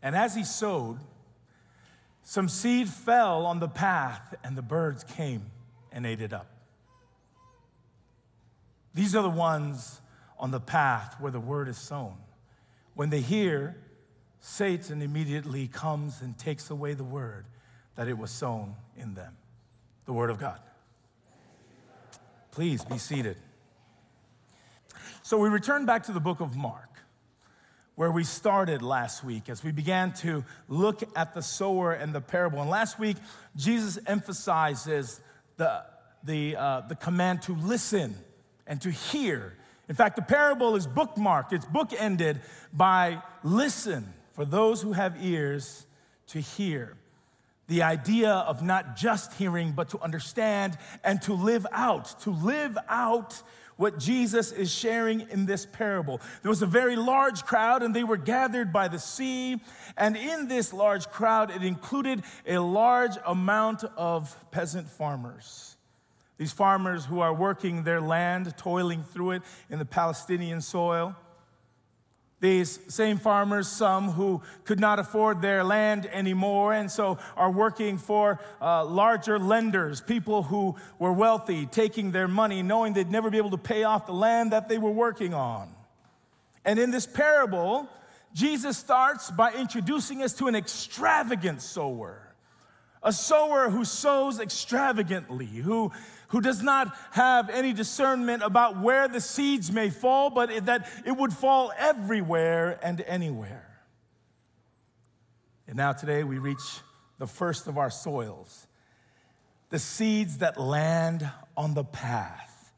And as he sowed, some seed fell on the path, and the birds came and ate it up. These are the ones on the path where the word is sown. When they hear, Satan immediately comes and takes away the word that it was sown in them, the word of God. Please be seated. So we return back to the book of Mark, where we started last week as we began to look at the sower and the parable. And last week, Jesus emphasizes the command to listen and to hear. In fact, the parable is bookmarked. It's bookended by listen for those who have ears to hear. The idea of not just hearing, but to understand and to live out what Jesus is sharing in this parable. There was a very large crowd, and they were gathered by the sea. And in this large crowd, it included a large amount of peasant farmers. These farmers who are working their land, toiling through it in the Palestinian soil. These same farmers, some who could not afford their land anymore and so are working for larger lenders, people who were wealthy, taking their money, knowing they'd never be able to pay off the land that they were working on. And in this parable, Jesus starts by introducing us to an extravagant sower. A sower who sows extravagantly, who does not have any discernment about where the seeds may fall, but that it would fall everywhere and anywhere. And now today we reach the first of our soils, the seeds that land on the path.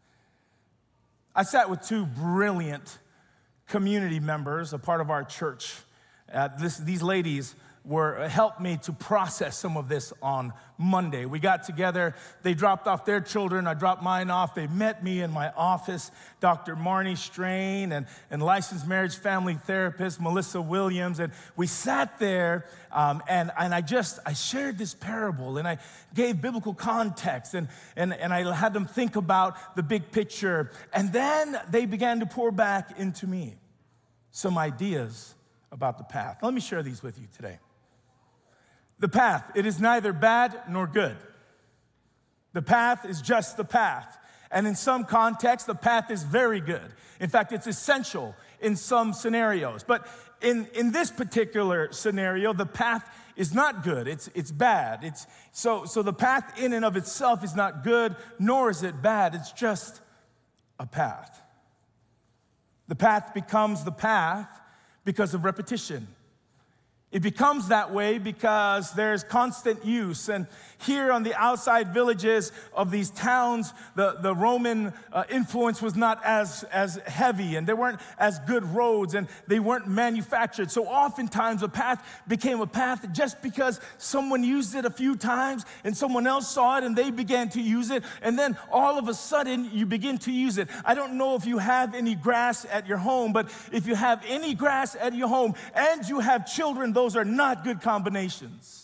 I sat with two brilliant community members, a part of our church. These ladies helped me to process some of this on Monday. We got together, they dropped off their children, I dropped mine off. They met me in my office, Dr. Marnie Strain and licensed marriage family therapist Melissa Williams, and we sat there and I shared this parable and I gave biblical context and I had them think about the big picture, and then they began to pour back into me some ideas about the path. Let me share these with you today. The path, it is neither bad nor good. The path is just the path. And in some contexts, the path is very good. In fact, it's essential in some scenarios. But in this particular scenario, the path is not good. It's bad. So the path in and of itself is not good, nor is it bad. It's just a path. The path becomes the path because of repetition. It becomes that way because there's constant use. And here on the outside villages of these towns, the Roman influence was not as heavy, and there weren't as good roads, and they weren't manufactured. So oftentimes a path became a path just because someone used it a few times and someone else saw it and they began to use it. And then all of a sudden you begin to use it. I don't know if you have any grass at your home, but if you have any grass at your home and you have children, those are not good combinations.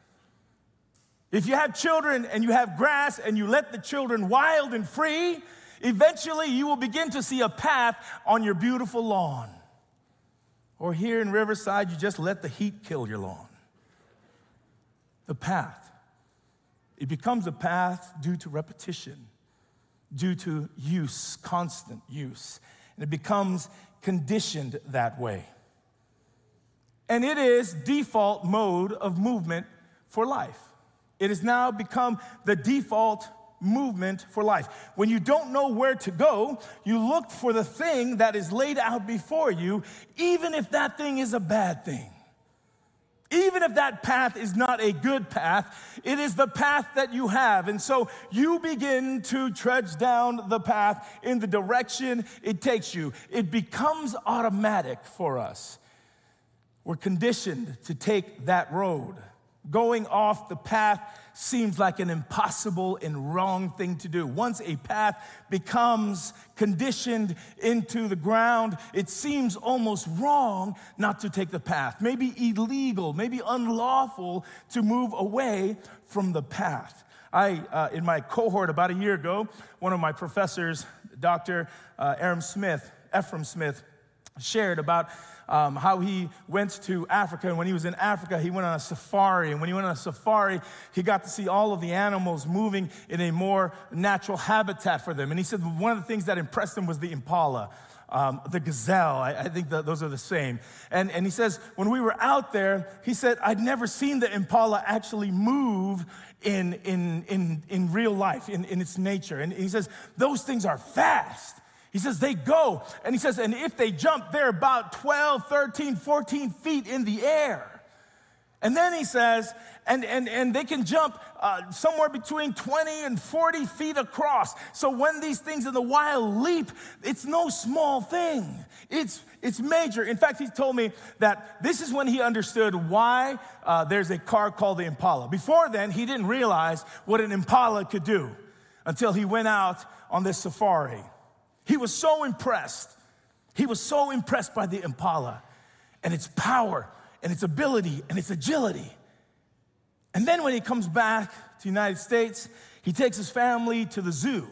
If you have children and you have grass and you let the children wild and free, eventually you will begin to see a path on your beautiful lawn. Or here in Riverside, you just let the heat kill your lawn. The path. It becomes a path due to repetition, due to use, constant use. And it becomes conditioned that way. And it is default mode of movement for life. It has now become the default movement for life. When you don't know where to go, you look for the thing that is laid out before you, even if that thing is a bad thing. Even if that path is not a good path, it is the path that you have. And so you begin to trudge down the path in the direction it takes you. It becomes automatic for us. We're conditioned to take that road. Going off the path seems like an impossible and wrong thing to do. Once a path becomes conditioned into the ground, it seems almost wrong not to take the path. Maybe illegal, maybe unlawful to move away from the path. In my cohort about a year ago, one of my professors, Dr. Ephraim Smith, shared about how he went to Africa, and when he was in Africa, he went on a safari, and when he went on a safari, he got to see all of the animals moving in a more natural habitat for them. And he said one of the things that impressed him was the impala, the gazelle. I think that those are the same. And he says, when we were out there, he said, I'd never seen the impala actually move in real life, in its nature. And he says, those things are fast. He says, they go. And he says, and if they jump, they're about 12, 13, 14 feet in the air. And then he says, and they can jump somewhere between 20 and 40 feet across. So when these things in the wild leap, it's no small thing. It's major. In fact, he told me that this is when he understood why there's a car called the Impala. Before then, he didn't realize what an Impala could do until he went out on this safari. He was so impressed. He was so impressed by the Impala and its power and its ability and its agility. And then when he comes back to the United States, he takes his family to the zoo.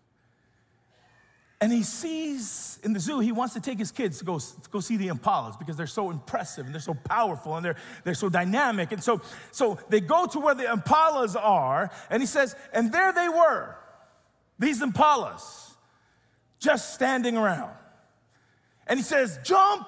And he sees in the zoo, he wants to take his kids to go see the Impalas because they're so impressive and they're so powerful and they're so dynamic. And so they go to where the Impalas are, and he says, and there they were, these Impalas, just standing around. And he says, jump,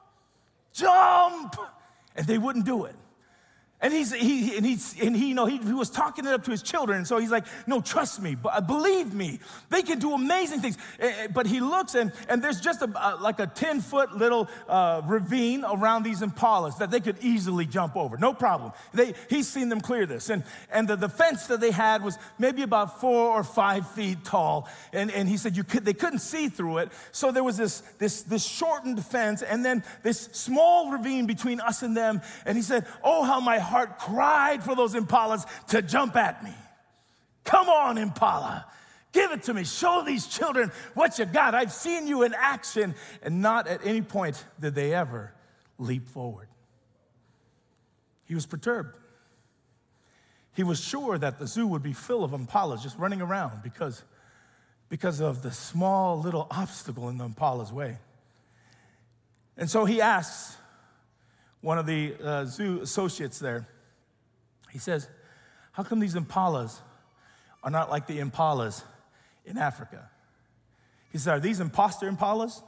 and they wouldn't do it. And he was talking it up to his children. And so he's like, no, trust me, believe me. They can do amazing things. But he looks and there's just like a 10-foot little ravine around these Impalas that they could easily jump over. No problem. He's seen them clear this. And the fence that they had was maybe about 4 or 5 feet tall. And he said they couldn't see through it. So there was this shortened fence and then this small ravine between us and them. And he said, oh, how my heart cried for those Impalas to jump at me. Come on, Impala. Give it to me. Show these children what you got. I've seen you in action. And not at any point did they ever leap forward. He was perturbed. He was sure that the zoo would be full of Impalas just running around because of the small little obstacle in the Impala's way. And so he asks one of the zoo associates there, he says, how come these Impalas are not like the Impalas in Africa? He said, are these imposter Impalas?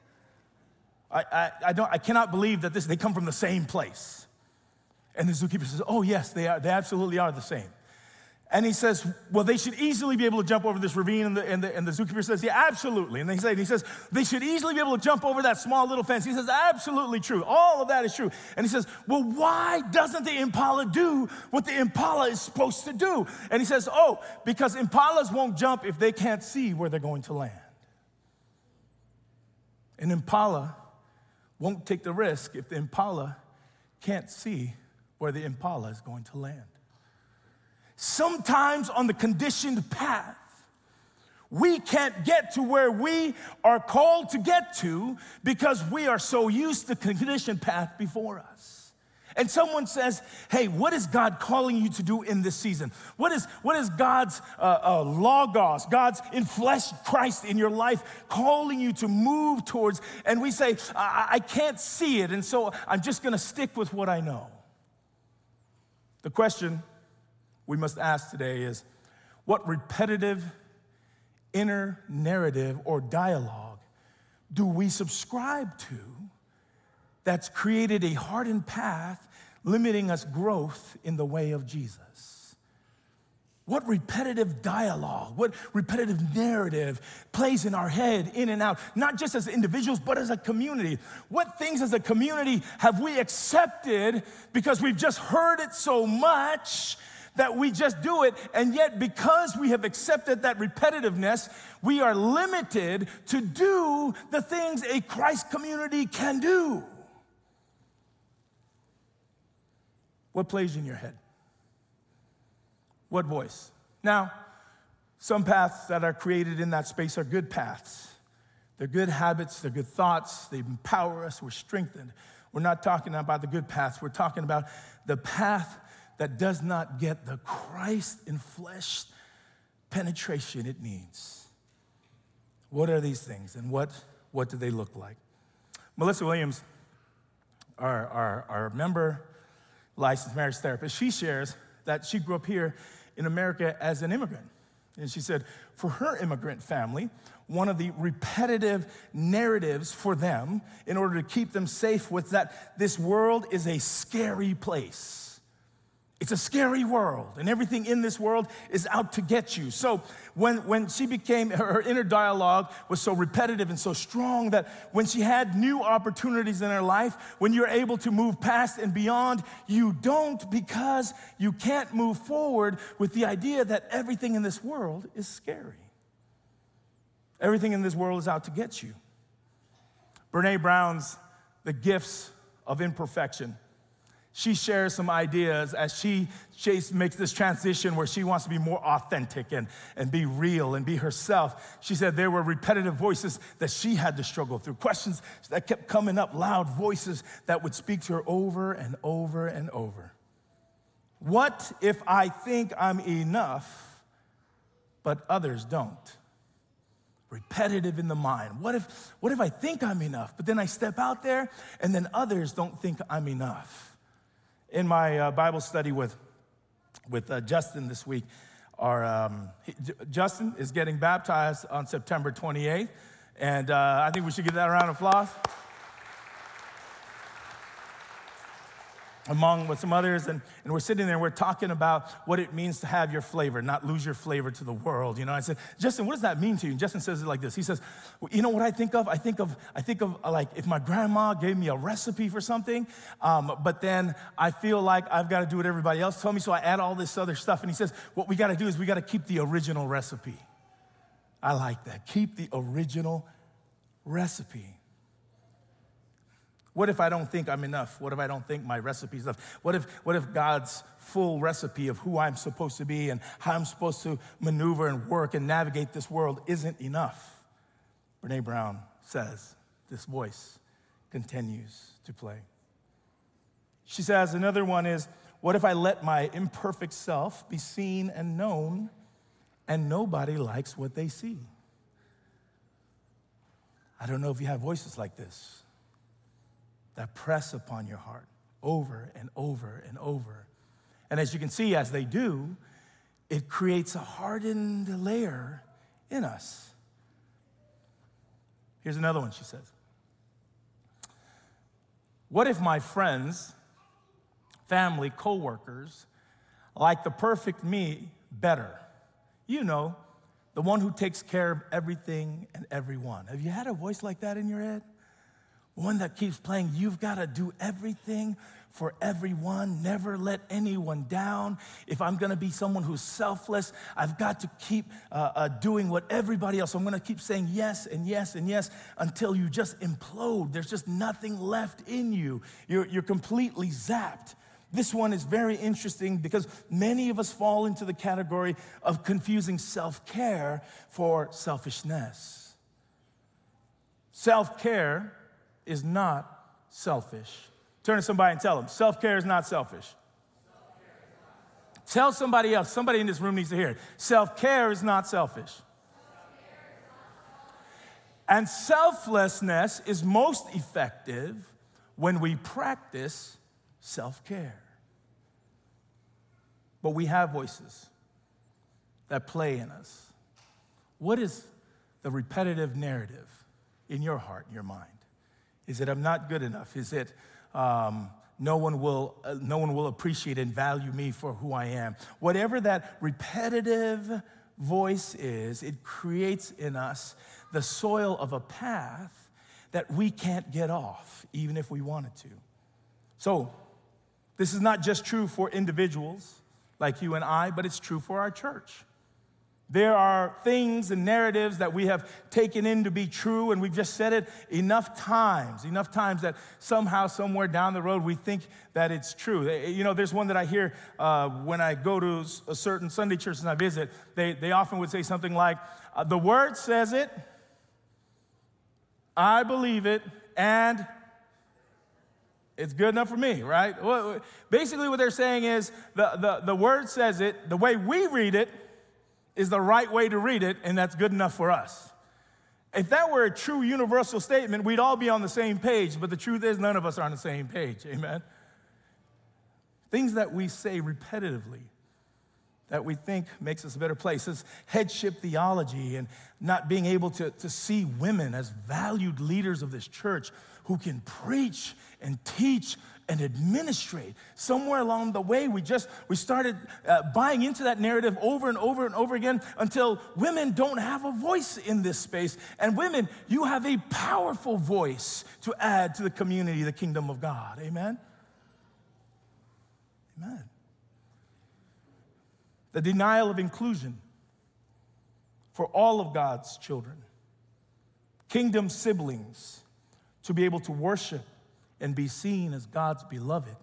I cannot believe that they come from the same place. And the zookeeper says, oh yes, they are. They absolutely are the same. And he says, well, they should easily be able to jump over this ravine. And the zookeeper says, yeah, absolutely. And he says, they should easily be able to jump over that small little fence. He says, absolutely true. All of that is true. And he says, well, why doesn't the Impala do what the Impala is supposed to do? And he says, oh, because Impalas won't jump if they can't see where they're going to land. An Impala won't take the risk if the Impala can't see where the Impala is going to land. Sometimes on the conditioned path, we can't get to where we are called to get to because we are so used to the conditioned path before us. And someone says, hey, what is God calling you to do in this season? What is God's logos, God's enfleshed Christ in your life calling you to move towards? And we say, I can't see it, and so I'm just going to stick with what I know. The question we must ask today is, what repetitive inner narrative or dialogue do we subscribe to that's created a hardened path limiting us growth in the way of Jesus? What repetitive dialogue, what repetitive narrative plays in our head, in and out, not just as individuals, but as a community? What things as a community have we accepted because we've just heard it so much that we just do it, and yet because we have accepted that repetitiveness, we are limited to do the things a Christ community can do? What plays in your head? What voice? Now, some paths that are created in that space are good paths. They're good habits, they're good thoughts, they empower us, we're strengthened. We're not talking about the good paths, we're talking about the path that does not get the Christ-enfleshed penetration it needs. What are these things, and what do they look like? Melissa Williams, our member licensed marriage therapist, she shares that she grew up here in America as an immigrant. And she said, for her immigrant family, one of the repetitive narratives for them in order to keep them safe was that this world is a scary place. It's a scary world, and everything in this world is out to get you. So when she became, her inner dialogue was so repetitive and so strong that when she had new opportunities in her life, when you're able to move past and beyond, you don't, because you can't move forward with the idea that everything in this world is scary. Everything in this world is out to get you. Brene Brown's The Gifts of Imperfection. She shares some ideas as she makes this transition where she wants to be more authentic and be real and be herself. She said there were repetitive voices that she had to struggle through, questions that kept coming up, loud voices that would speak to her over and over and over. What if I think I'm enough, but others don't? Repetitive in the mind. What if I think I'm enough, but then I step out there and then others don't think I'm enough? In my Bible study with Justin this week, Justin is getting baptized on September 28th, and I think we should give that a round of applause. Along with some others, and we're sitting there and we're talking about what it means to have your flavor, not lose your flavor to the world. You know, I said, Justin, what does that mean to you? And Justin says it like this. He says, well, you know what I think of? I think of like if my grandma gave me a recipe for something, but then I feel like I've got to do what everybody else told me, so I add all this other stuff. And he says, what we got to do is we got to keep the original recipe. I like that. Keep the original recipe. What if I don't think I'm enough? What if I don't think my recipe is enough? What if God's full recipe of who I'm supposed to be and how I'm supposed to maneuver and work and navigate this world isn't enough? Brene Brown says this voice continues to play. She says another one is, what if I let my imperfect self be seen and known and nobody likes what they see? I don't know if you have voices like this that press upon your heart over and over and over. And as you can see, as they do, it creates a hardened layer in us. Here's another one, she says. What if my friends, family, coworkers like the perfect me better? You know, the one who takes care of everything and everyone. Have you had a voice like that in your head? One that keeps playing, you've got to do everything for everyone, never let anyone down. If I'm going to be someone who's selfless, I've got to keep doing what everybody else. I'm going to keep saying yes and yes and yes until you just implode. There's just nothing left in you. You're completely zapped. This one is very interesting because many of us fall into the category of confusing self-care for selfishness. Self-care is not selfish. Turn to somebody and tell them, self-care is not selfish. Tell somebody else, somebody in this room needs to hear it. Self-care is not selfish. And selflessness is most effective when we practice self-care. But we have voices that play in us. What is the repetitive narrative in your heart, in your mind? Is it I'm not good enough? Is it no one will appreciate and value me for who I am? Whatever that repetitive voice is, it creates in us the soil of a path that we can't get off, even if we wanted to. So this is not just true for individuals like you and I, but it's true for our church. There are things and narratives that we have taken in to be true, and we've just said it enough times that somehow, somewhere down the road, we think that it's true. You know, there's one that I hear when I go to a certain Sunday church and I visit. They often would say something like, the word says it, I believe it, and it's good enough for me, right? Well, basically what they're saying is the word says it, the way we read it is the right way to read it, and that's good enough for us. If that were a true universal statement, we'd all be on the same page, but the truth is none of us are on the same page, amen? Things that we say repetitively that we think makes us a better place. It's headship theology and not being able to see women as valued leaders of this church who can preach and teach and administrate. Somewhere along the way, we started buying into that narrative over and over and over again until women don't have a voice in this space. And women, you have a powerful voice to add to the community, the kingdom of God. Amen? Amen. The denial of inclusion for all of God's children, kingdom siblings, to be able to worship and be seen as God's beloved.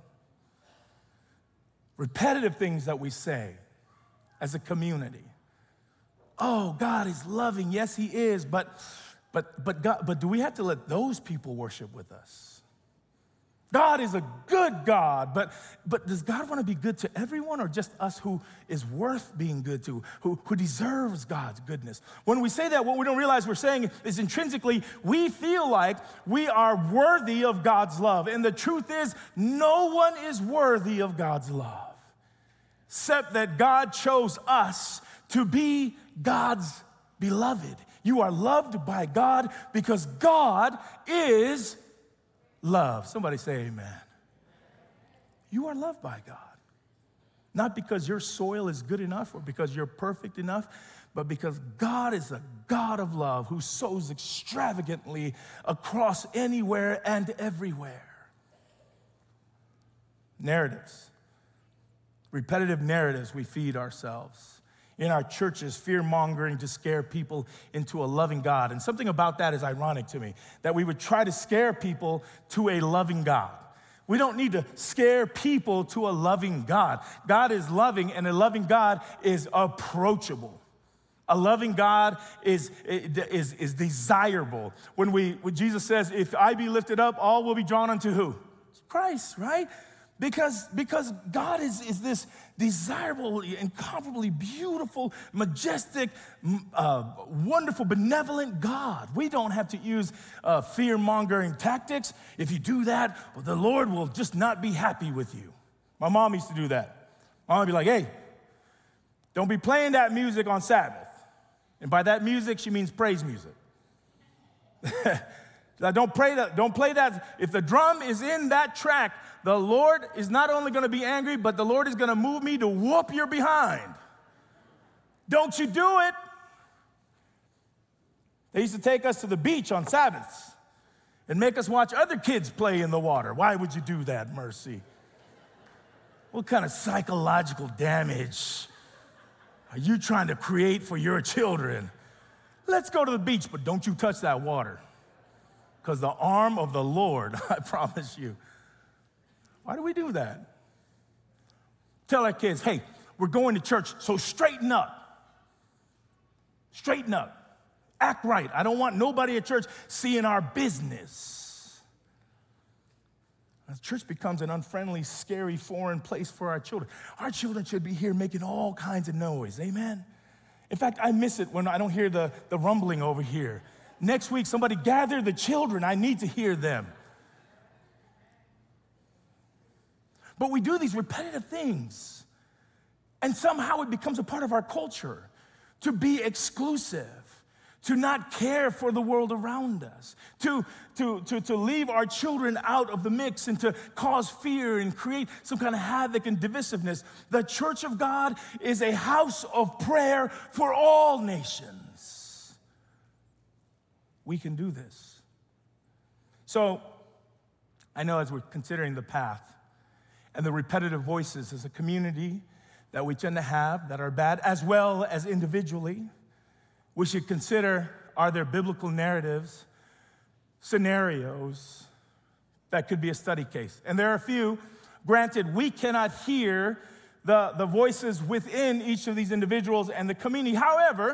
Repetitive things that we say as a community. Oh, God is loving. Yes, he is, but do we have to let those people worship with us? God is a good God, but does God want to be good to everyone or just us who is worth being good to, who deserves God's goodness? When we say that, what we don't realize we're saying is intrinsically, we feel like we are worthy of God's love. And the truth is, no one is worthy of God's love, except that God chose us to be God's beloved. You are loved by God because God is love. Somebody say amen. You are loved by God. Not because your soil is good enough or because you're perfect enough, but because God is a God of love who sows extravagantly across anywhere and everywhere. Narratives. Repetitive narratives we feed ourselves. In our churches, fear-mongering to scare people into a loving God. And something about that is ironic to me, that we would try to scare people to a loving God. We don't need to scare people to a loving God. God is loving, and a loving God is approachable. A loving God is desirable. When Jesus says, if I be lifted up, all will be drawn unto who? Christ, right? Because God is this desirable, incomparably beautiful, majestic, wonderful, benevolent God. We don't have to use fear-mongering tactics. If you do that, well, the Lord will just not be happy with you. My mom used to do that. Mom would be like, hey, don't be playing that music on Sabbath. And by that music, she means praise music. Don't play that. If the drum is in that track, the Lord is not only going to be angry, but the Lord is going to move me to whoop your behind. Don't you do it. They used to take us to the beach on Sabbaths and make us watch other kids play in the water. Why would you do that, Mercy? What kind of psychological damage are you trying to create for your children? Let's go to the beach, but don't you touch that water. Because the arm of the Lord, I promise you. Why do we do that? Tell our kids, hey, we're going to church, so straighten up. Straighten up. Act right. I don't want nobody at church seeing our business. The church becomes an unfriendly, scary, foreign place for our children. Our children should be here making all kinds of noise. Amen? In fact, I miss it when I don't hear the rumbling over here. Next week, somebody gather the children. I need to hear them. But we do these repetitive things, and somehow it becomes a part of our culture to be exclusive, to not care for the world around us, to leave our children out of the mix and to cause fear and create some kind of havoc and divisiveness. The church of God is a house of prayer for all nations. We can do this. So I know as we're considering the path and the repetitive voices as a community that we tend to have that are bad, as well as individually, we should consider, are there biblical narratives, scenarios that could be a study case? And there are a few. Granted, we cannot hear the voices within each of these individuals and the community. However,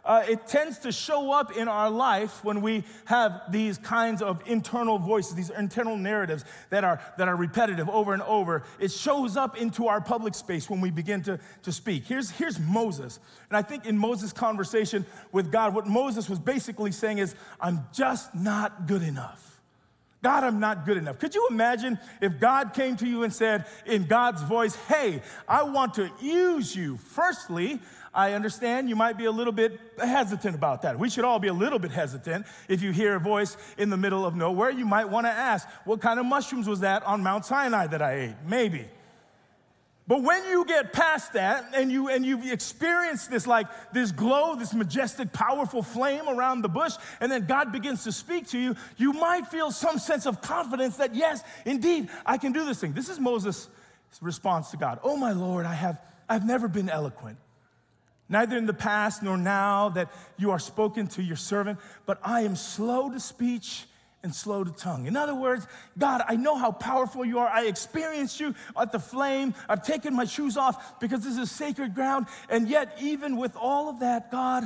it tends to show up in our life when we have these kinds of internal voices, these internal narratives that are repetitive over and over. It shows up into our public space when we begin to speak. Here's Moses. And I think in Moses' conversation with God, what Moses was basically saying is, I'm just not good enough. God, I'm not good enough. Could you imagine if God came to you and said in God's voice, hey, I want to use you. Firstly, I understand you might be a little bit hesitant about that. We should all be a little bit hesitant. If you hear a voice in the middle of nowhere, you might want to ask, what kind of mushrooms was that on Mount Sinai that I ate? Maybe. But when you get past that and you've experienced this glow, this majestic, powerful flame around the bush, and then God begins to speak to you, you might feel some sense of confidence that, yes, indeed, I can do this thing. This is Moses' response to God. Oh, my Lord, I've never been eloquent, neither in the past nor now that you are spoken to your servant, but I am slow to speech and slow to tongue. In other words, God, I know how powerful you are. I experienced you at the flame. I've taken my shoes off because this is sacred ground. And yet, even with all of that, God,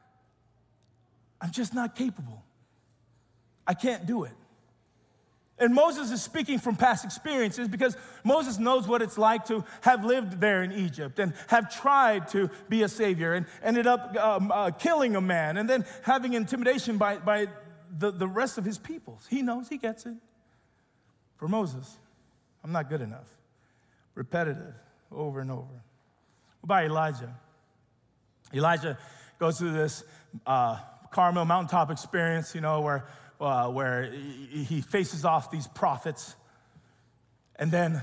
I'm just not capable. I can't do it. And Moses is speaking from past experiences because Moses knows what it's like to have lived there in Egypt and have tried to be a savior and ended up killing a man and then having intimidation by the rest of his people. He knows, he gets it. For Moses, I'm not good enough. Repetitive, over and over. What about Elijah? Elijah goes through this Carmel mountaintop experience, where he faces off these prophets, and then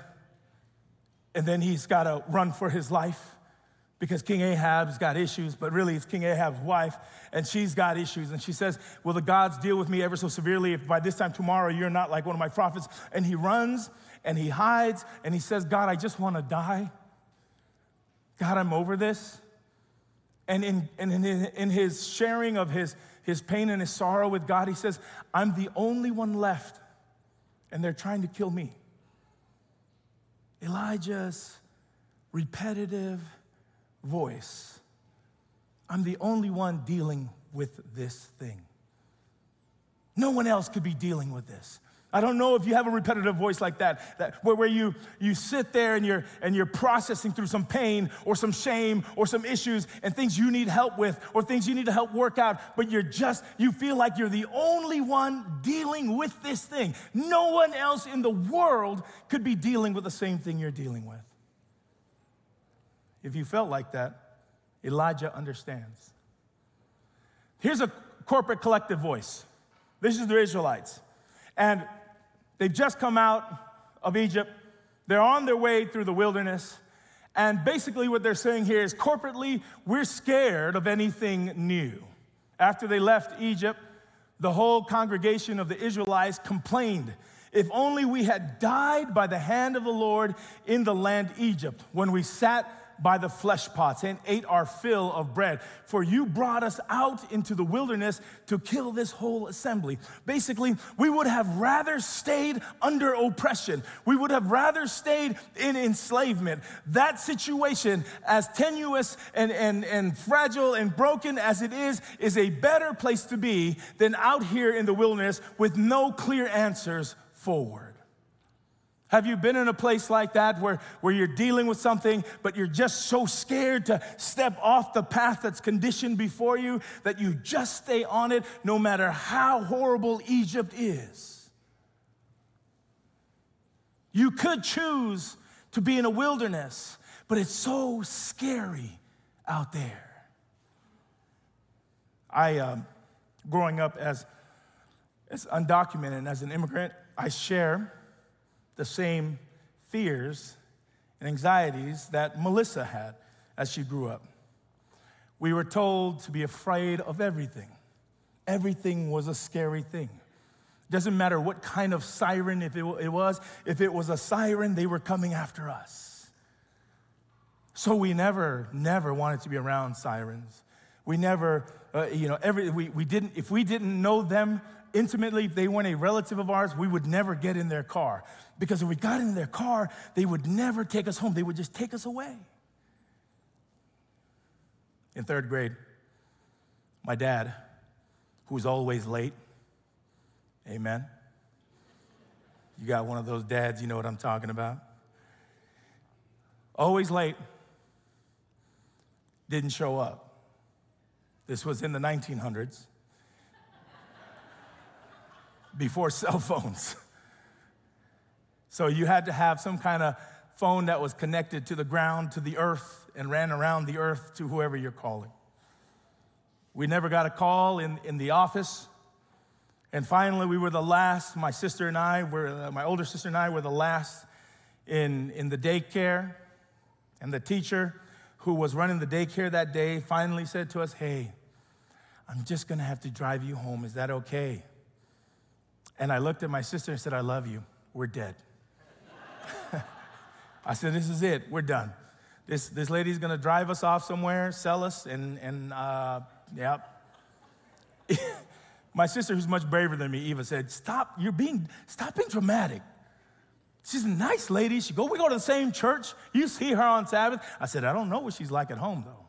he's got to run for his life because King Ahab's got issues, but really it's King Ahab's wife, and she's got issues. And she says, will the gods deal with me ever so severely if by this time tomorrow you're not like one of my prophets? And he runs, and he hides, and he says, God, I just want to die. God, I'm over this. And in his sharing of his pain and his sorrow with God, he says, I'm the only one left, and they're trying to kill me. Elijah's repetitive voice. I'm the only one dealing with this thing. No one else could be dealing with this. I don't know if you have a repetitive voice like that where you sit there and you're processing through some pain or some shame or some issues and things you need help with or things you need to help work out, but you feel like you're the only one dealing with this thing. No one else in the world could be dealing with the same thing you're dealing with. If you felt like that, Elijah understands. Here's a corporate collective voice. This is the Israelites. And they've just come out of Egypt. They're on their way through the wilderness. And basically what they're saying here is corporately, we're scared of anything new. After they left Egypt, the whole congregation of the Israelites complained, if only we had died by the hand of the Lord in the land Egypt, when we sat by the flesh pots and ate our fill of bread. For you brought us out into the wilderness to kill this whole assembly. Basically, we would have rather stayed under oppression. We would have rather stayed in enslavement. That situation, as tenuous and fragile and broken as it is a better place to be than out here in the wilderness with no clear answers forward. Have you been in a place like that where you're dealing with something, but you're just so scared to step off the path that's conditioned before you that you just stay on it no matter how horrible Egypt is? You could choose to be in a wilderness, but it's so scary out there. Growing up as undocumented and as an immigrant, I share the same fears and anxieties that Melissa had as she grew up. We were told to be afraid of everything. Everything was a scary thing. Doesn't matter what kind of siren it was. If it was a siren, they were coming after us. So we never wanted to be around sirens. We never, if we didn't know them intimately, if they weren't a relative of ours, we would never get in their car. Because if we got in their car, they would never take us home. They would just take us away. In third grade, My dad, who's always late, amen. You got one of those dads, you know what I'm talking about. Always late, didn't show up. This was in the 1900s, before cell phones. So you had to have some kind of phone that was connected to the ground, to the earth, and ran around the earth to whoever you're calling. We never got a call in the office. And finally, we were the last. My older sister and I were the last in the daycare. And the teacher who was running the daycare that day finally said to us, "Hey, I'm just gonna have to drive you home. Is that okay?" And I looked at my sister and said, "I love you. We're dead." I said, "This is it. We're done. This lady's gonna drive us off somewhere, sell us, and yep." My sister, who's much braver than me, Eva, said, stop being dramatic. She's a nice lady. We go to the same church. You see her on Sabbath. I said, "I don't know what she's like at home, though."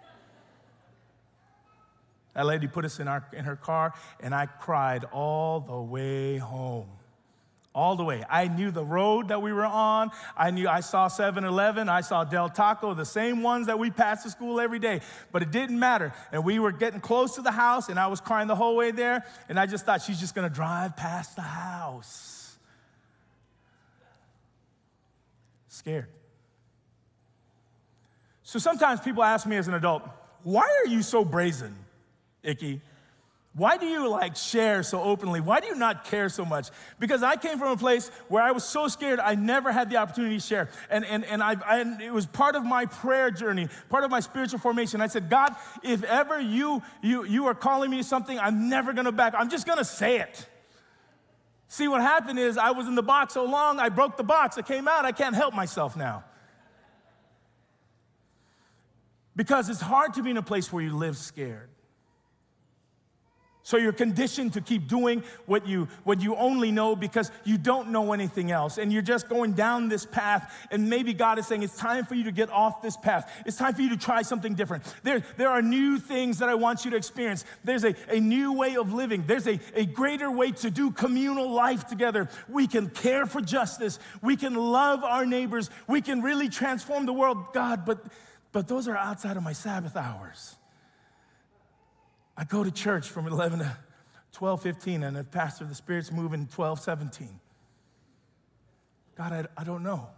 That lady put us in her car, and I cried all the way home. All the way. I knew the road that we were on. I saw 7-Eleven. I saw Del Taco, the same ones that we passed to school every day. But it didn't matter. And we were getting close to the house, and I was crying the whole way there. And I just thought, she's just going to drive past the house. Scared. So sometimes people ask me as an adult, "Why are you so brazen, Icky? Why do you share so openly? Why do you not care so much?" Because I came from a place where I was so scared I never had the opportunity to share. And it was part of my prayer journey, part of my spiritual formation. I said, "God, if ever you are calling me to something, I'm never gonna back. I'm just gonna say it." See, what happened is I was in the box so long, I broke the box. I came out, I can't help myself now. Because it's hard to be in a place where you live scared. So you're conditioned to keep doing what you only know because you don't know anything else. And you're just going down this path. And maybe God is saying, it's time for you to get off this path. It's time for you to try something different. There are new things that I want you to experience. There's a new way of living. There's a greater way to do communal life together. We can care for justice. We can love our neighbors. We can really transform the world. God, but those are outside of my Sabbath hours. I go to church from 11 to 12:15, and if Pastor, the Spirit's moving 12:17. God, I don't know.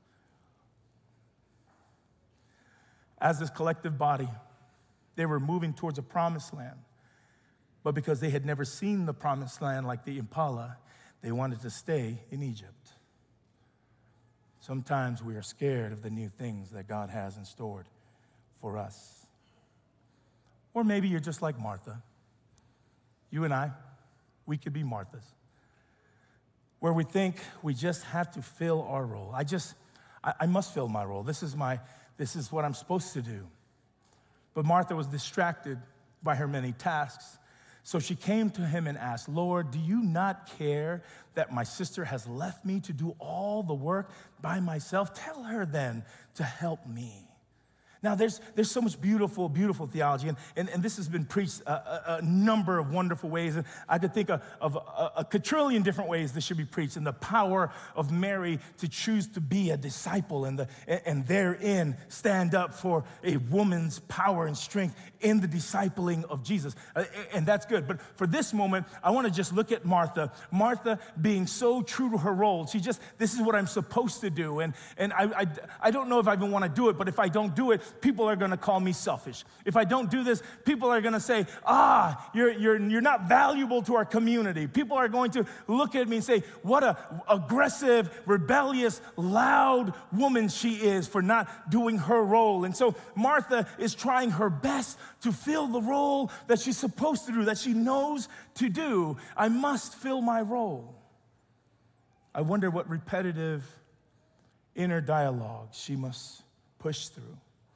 As this collective body, they were moving towards a promised land. But because they had never seen the promised land like the Impala, they wanted to stay in Egypt. Sometimes we are scared of the new things that God has in store for us. Or maybe you're just like Martha. You and I, we could be Marthas, where we think we just have to fill our role. I must fill my role. This is what I'm supposed to do. But Martha was distracted by her many tasks. So she came to him and asked, "Lord, do you not care that my sister has left me to do all the work by myself? Tell her then to help me." Now, there's so much beautiful, beautiful theology, and this has been preached a number of wonderful ways, and I could think of a quadrillion different ways this should be preached, and the power of Mary to choose to be a disciple, and therein stand up for a woman's power and strength in the discipling of Jesus, and that's good. But for this moment, I want to just look at Martha. Martha being so true to her role. This is what I'm supposed to do, and I don't know if I even want to do it, but if I don't do it, people are going to call me selfish. If I don't do this, people are going to say, you're not valuable to our community. People are going to look at me and say, what a aggressive, rebellious, loud woman she is for not doing her role. And so Martha is trying her best to fill the role that she's supposed to do, that she knows to do. I must fill my role. I wonder what repetitive inner dialogue she must push through.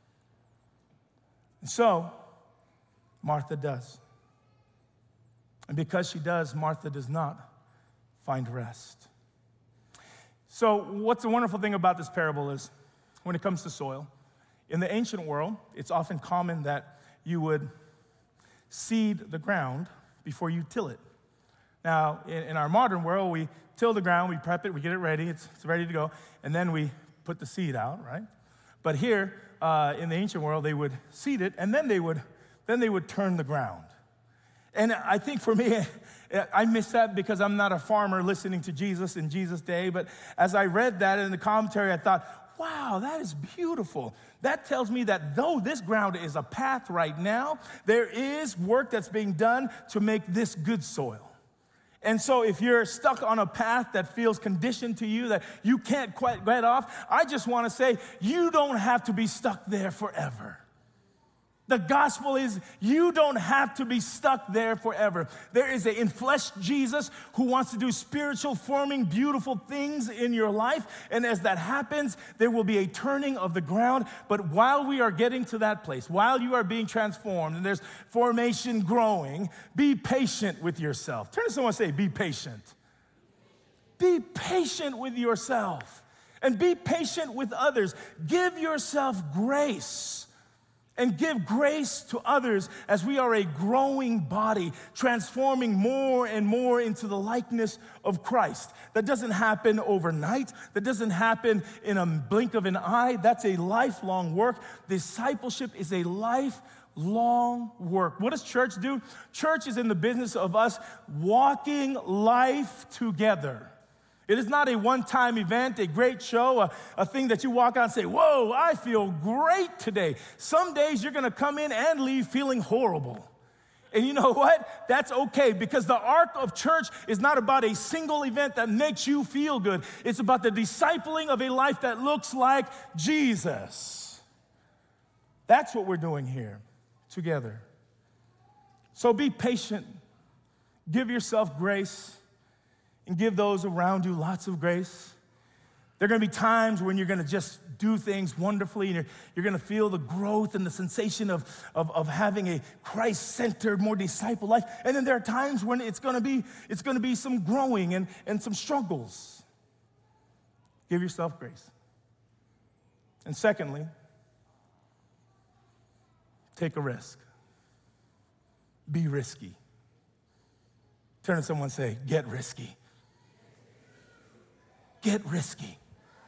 And so, Martha does. And because she does, Martha does not find rest. So, what's the wonderful thing about this parable is, when it comes to soil, in the ancient world, it's often common that you would seed the ground before you till it. Now, in our modern world, we till the ground, we prep it, we get it ready, it's ready to go, and then we put the seed out, right? But here, in the ancient world, they would seed it, and then they would turn the ground. And I think for me, I miss that because I'm not a farmer listening to Jesus in Jesus' day, but as I read that in the commentary, I thought, wow, that is beautiful. That tells me that though this ground is a path right now, there is work that's being done to make this good soil. And so if you're stuck on a path that feels conditioned to you, that you can't quite get off, I just want to say, you don't have to be stuck there forever. The gospel is you don't have to be stuck there forever. There is an in-flesh Jesus who wants to do spiritual, forming, beautiful things in your life. And as that happens, there will be a turning of the ground. But while we are getting to that place, while you are being transformed and there's formation growing, be patient with yourself. Turn to someone and say, be patient. Be patient with yourself and be patient with others. Give yourself grace. And give grace to others as we are a growing body, transforming more and more into the likeness of Christ. That doesn't happen overnight. That doesn't happen in a blink of an eye. That's a lifelong work. Discipleship is a lifelong work. What does church do? Church is in the business of us walking life together. It is not a one-time event, a great show, a thing that you walk out and say, whoa, I feel great today. Some days you're going to come in and leave feeling horrible. And you know what? That's okay, because the arc of church is not about a single event that makes you feel good. It's about the discipling of a life that looks like Jesus. That's what we're doing here together. So be patient. Give yourself grace. And give those around you lots of grace. There are going to be times when you're going to just do things wonderfully, and you're going to feel the growth and the sensation of having a Christ-centered, more disciple life. And then there are times when it's going to be some growing and some struggles. Give yourself grace. And secondly, take a risk. Be risky. Turn to someone and say, get risky. Get risky.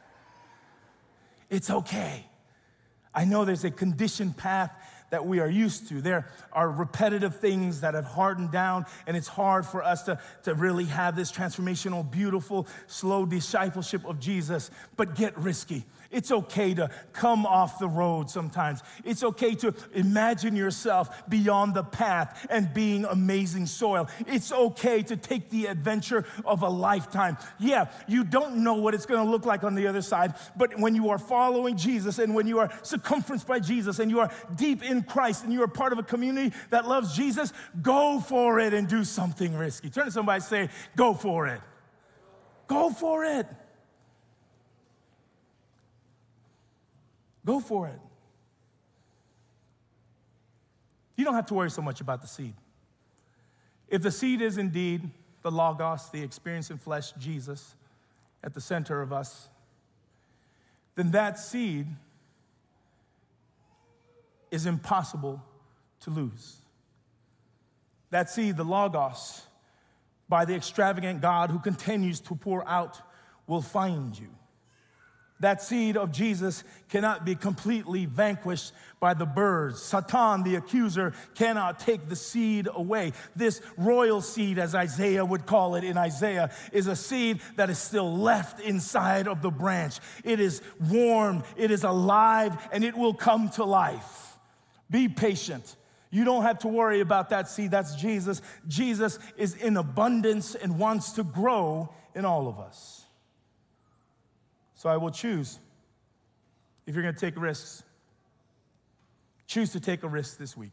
It's okay. I know there's a conditioned path that we are used to. There are repetitive things that have hardened down, and it's hard for us to really have this transformational, beautiful, slow discipleship of Jesus. But get risky. It's okay to come off the road sometimes. It's okay to imagine yourself beyond the path and being amazing soil. It's okay to take the adventure of a lifetime. Yeah, you don't know what it's going to look like on the other side, but when you are following Jesus and when you are circumferenced by Jesus and you are deep in Christ and you are part of a community that loves Jesus, go for it and do something risky. Turn to somebody and say, go for it. Go for it. Go for it. You don't have to worry so much about the seed. If the seed is indeed the Logos, the experience in flesh, Jesus, at the center of us, then that seed is impossible to lose. That seed, the Logos, by the extravagant God who continues to pour out, will find you. That seed of Jesus cannot be completely vanquished by the birds. Satan, the accuser, cannot take the seed away. This royal seed, as Isaiah would call it in Isaiah, is a seed that is still left inside of the branch. It is warm, it is alive, and it will come to life. Be patient. You don't have to worry about that seed. That's Jesus. Jesus is in abundance and wants to grow in all of us. So I will choose, if you're going to take risks, choose to take a risk this week.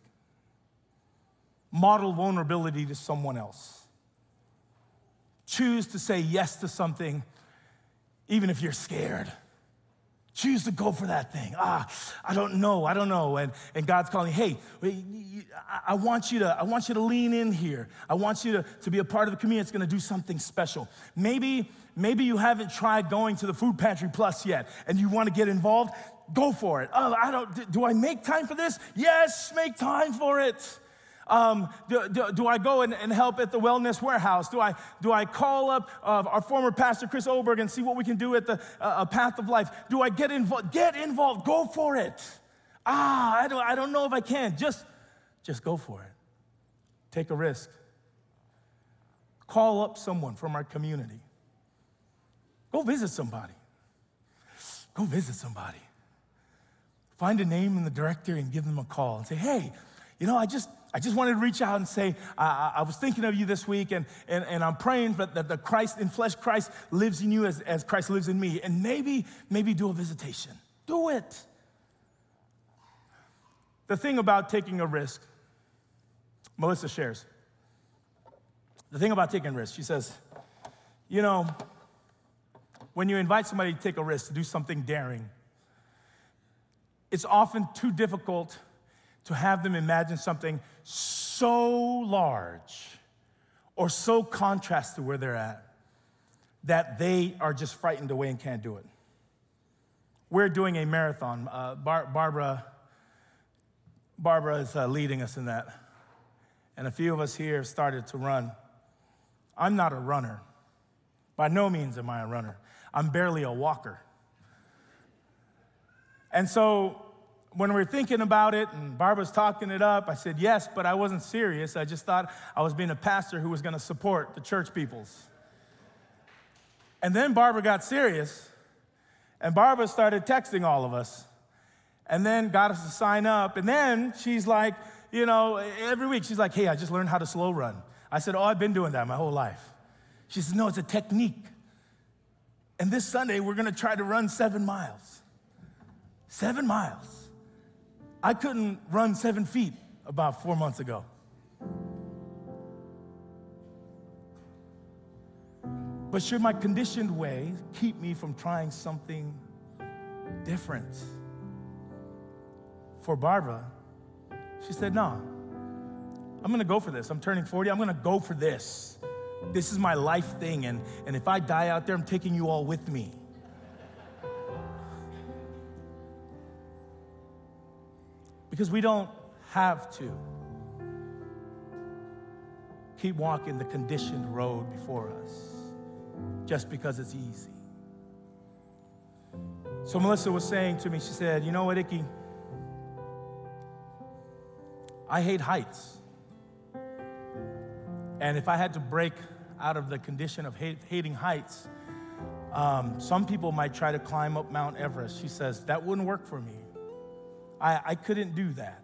Model vulnerability to someone else. Choose to say yes to something, even if you're scared. Choose to go for that thing. I don't know. And God's calling, hey, I want you to lean in here. I want you to be a part of the community that's going to do something special. Maybe you haven't tried going to the Food Pantry Plus yet, and you want to get involved. Go for it. Do I make time for this? Yes, make time for it. Do I go and help at the Wellness Warehouse? Do I call up our former pastor, Chris Oberg, and see what we can do at the Path of Life? Do I get involved? Get involved. Go for it. I don't know if I can. Just go for it. Take a risk. Call up someone from our community. Go visit somebody. Go visit somebody. Find a name in the directory and give them a call and say, hey, I just wanted to reach out and say, I was thinking of you this week, and I'm praying that the Christ in flesh Christ lives in you as Christ lives in me. And maybe do a visitation. Do it. The thing about taking a risk, Melissa shares. The thing about taking a risk, she says, when you invite somebody to take a risk, to do something daring, it's often too difficult to have them imagine something so large or so contrast to where they're at that they are just frightened away and can't do it. We're doing a marathon. Barbara is leading us in that. And a few of us here started to run. I'm not a runner. By no means am I a runner. I'm barely a walker. And so when we were thinking about it and Barbara's talking it up, I said yes, but I wasn't serious. I just thought I was being a pastor who was going to support the church peoples. And then Barbara got serious, and Barbara started texting all of us, and then got us to sign up. And then she's like, every week she's like, hey, I just learned how to slow run. I said, I've been doing that my whole life. She says, no, it's a technique. And this Sunday, we're going to try to run 7 miles. 7 miles. I couldn't run 7 feet about 4 months ago. But should my conditioned way keep me from trying something different? For Barbara, she said, no, I'm going to go for this. I'm turning 40. I'm going to go for this. This is my life thing, and if I die out there, I'm taking you all with me. Because we don't have to keep walking the conditioned road before us just because it's easy. So Melissa was saying to me, she said, you know what, Icky? I hate heights. And if I had to break out of the condition of hating heights, some people might try to climb up Mount Everest. She says, that wouldn't work for me. I couldn't do that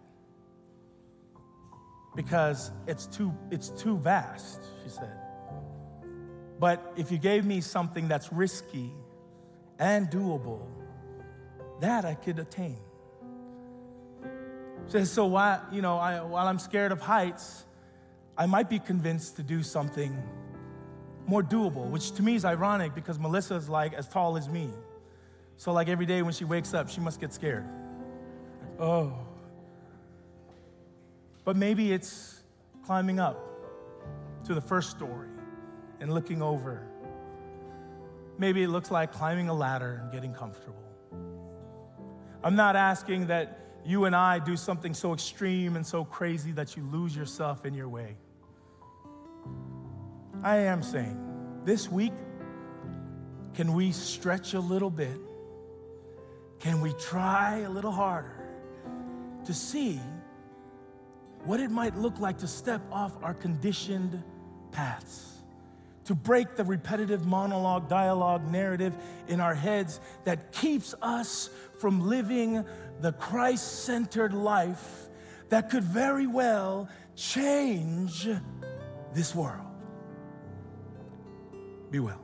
because it's too vast, she said. But if you gave me something that's risky and doable, that I could attain. She says, so while I'm scared of heights, I might be convinced to do something more doable, which to me is ironic because Melissa is like as tall as me. So like every day when she wakes up, she must get scared. Oh. But maybe it's climbing up to the first story and looking over. Maybe it looks like climbing a ladder and getting comfortable. I'm not asking that you and I do something so extreme and so crazy that you lose yourself in your way. I am saying, this week, can we stretch a little bit? Can we try a little harder to see what it might look like to step off our conditioned paths? To break the repetitive monologue, dialogue, narrative in our heads that keeps us from living the Christ-centered life that could very well change this world. Be well.